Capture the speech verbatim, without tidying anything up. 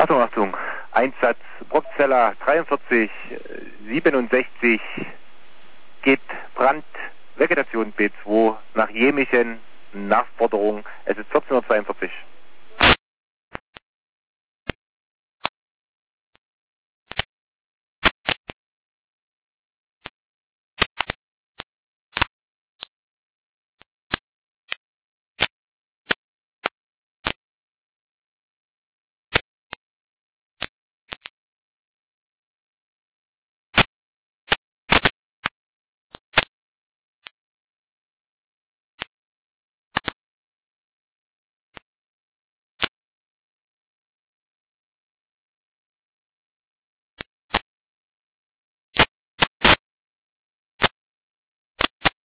Achtung, Achtung, Einsatz Bruckzeller dreiundvierzig siebenundsechzig geht Brand, Vegetation B zwei nach jämlichen Nachforderung. Es ist vierzehn Uhr zweiundvierzig.